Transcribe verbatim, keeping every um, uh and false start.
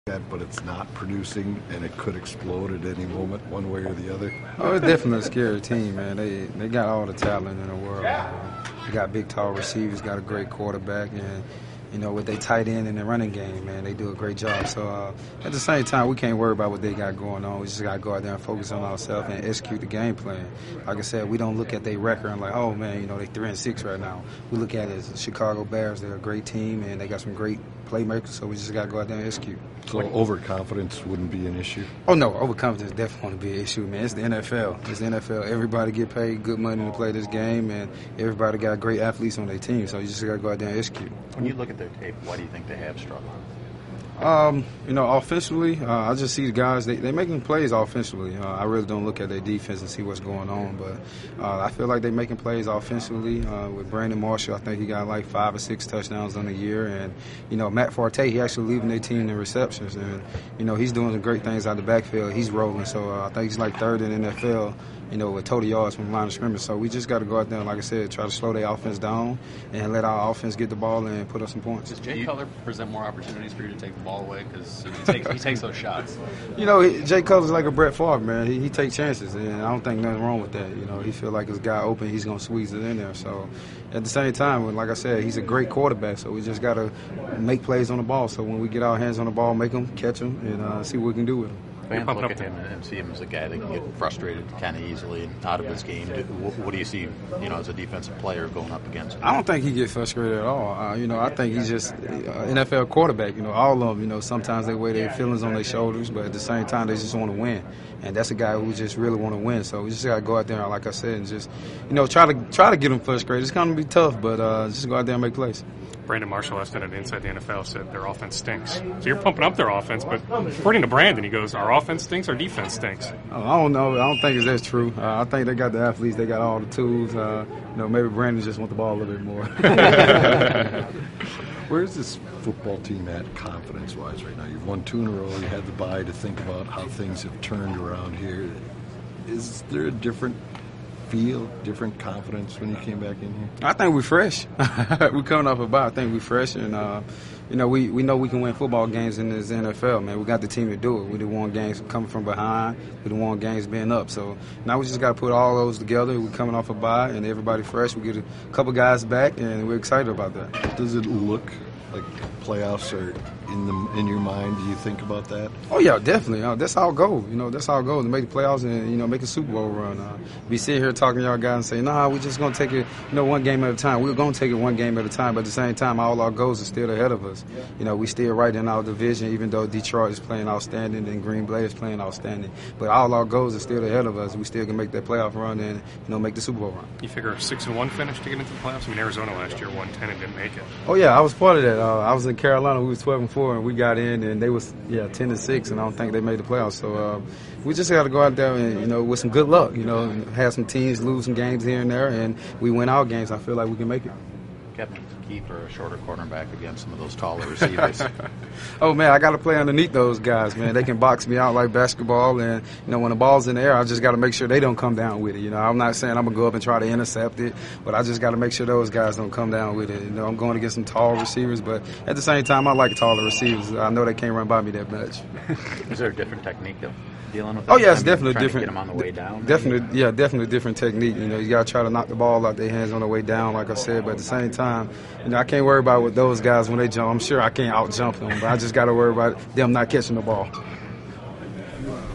that, but it's not producing, and it could explode at any moment, one way or the other? Oh, it's definitely a scary team, man. They they got all the talent in the world. They got big, tall receivers, got a great quarterback, and you know, with their tight end and their running game, man, they do a great job. So uh, at the same time, we can't worry about what they got going on. We just got to go out there and focus on ourselves and execute the game plan. Like I said, we don't look at their record and like, oh man, you know, they three and six right now. We look at it as the Chicago Bears. They're a great team and they got some great playmakers. So we just got to go out there and execute. So overconfidence wouldn't be an issue? Oh no, overconfidence definitely want to be an issue, man. It's the N F L. It's the N F L. Everybody get paid good money to play this game, and everybody got great athletes on their team. So you just got to go out there and execute. When you look at their tape, why do you think they have struggled? Um, you know, offensively, uh, I just see the guys, they, they're making plays offensively. Uh, I really don't look at their defense and see what's going on, but uh, I feel like they're making plays offensively. Uh, with Brandon Marshall, I think he got like five or six touchdowns on the year. And, you know, Matt Forte, he actually leading their team in receptions. And, you know, he's doing some great things out of the backfield. He's rolling. So uh, I think he's like third in the N F L, you know, with total yards from the line of scrimmage. So we just got to go out there and, like I said, try to slow their offense down and let our offense get the ball and put up some points. Does Jay Cutler present more opportunities for you to take the ball away? Because he takes, he takes those shots. You know, he, Jay Cutler's like a Brett Favre, man. He, he takes chances, and I don't think nothing wrong with that. You know, he feel like his guy open, he's going to squeeze it in there. So at the same time, like I said, he's a great quarterback, so we just got to make plays on the ball. So when we get our hands on the ball, make them, catch them, and uh, see what we can do with them. Fans look at him and see him as a guy that can get frustrated kind of easily and out of his game. What do you see, you know, as a defensive player going up against him? I don't think he gets frustrated at all. Uh, you know, I think he's just an N F L quarterback. You know, all of them, you know, sometimes they wear their feelings on their shoulders, but at the same time, they just want to win. And that's a guy who just really want to win. So we just got to go out there, like I said, and just, you know, try to try to get him frustrated. It's going to be tough, but uh, just go out there and make plays. Brandon Marshall, last night at Inside the N F L, said their offense stinks. So you're pumping up their offense, but according to Brandon, he goes, our offense stinks, our defense stinks. Oh, I don't know. I don't think that's true. Uh, I think they got the athletes. They got all the tools. Uh, you know, maybe Brandon just want the ball a little bit more. Where's this football team at confidence-wise right now? You've won two in a row. You had the bye to think about how things have turned around here. Is there a different feel, different confidence when you came back in here? I think we're fresh. We're coming off a bye. I think we're fresh, and uh, you know, we, we know we can win football games in this N F L, man. We got the team to do it. We done won games coming from behind. We done won games being up. So now we just got to put all those together. We're coming off a bye, and everybody fresh. We get a couple guys back, and we're excited about that. Does it look like playoffs are in the in your mind? Do you think about that? Oh yeah, definitely. Uh, that's our goal. You know, that's our goal to make the playoffs and you know make a Super Bowl run. Uh, be sitting here talking to y'all guys and say, nah, we're just gonna take it, you know, one game at a time. We're gonna take it one game at a time, but at the same time, all our goals are still ahead of us. You know, we still right in our division, even though Detroit is playing outstanding and Green Bay is playing outstanding. But all our goals are still ahead of us. We still can make that playoff run and you know make the Super Bowl run. You figure a six and one finish to get into the playoffs? I mean, Arizona last year won ten and didn't make it. Oh yeah, I was part of that. Uh, I was in Carolina. We was twelve and four, and we got in, and they was yeah ten and six, and I don't think they made the playoffs. So uh, we just got to go out there and you know with some good luck, you know, and have some teams lose some games here and there, and we win our games. I feel like we can make it. Captain, key for a shorter cornerback against some of those taller receivers. Oh man, I got to play underneath those guys, man. They can box me out like basketball, and you know when the ball's in the air, I just got to make sure they don't come down with it. You know, I'm not saying I'm gonna go up and try to intercept it, but I just got to make sure those guys don't come down with it. You know, I'm going to get some tall receivers, but at the same time, I like taller receivers. I know they can't run by me that much. Is there a different technique though? Dealing with that? Oh yeah, it's I mean, definitely trying different. To get them on the way down. Definitely, yeah, definitely different technique. You know, you gotta try to knock the ball out their hands on the way down, like I said. But at the same time, you know, I can't worry about what those guys when they jump. I'm sure I can't out jump them, but I just gotta worry about them not catching the ball.